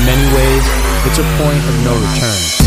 In many ways, it's a point of no return.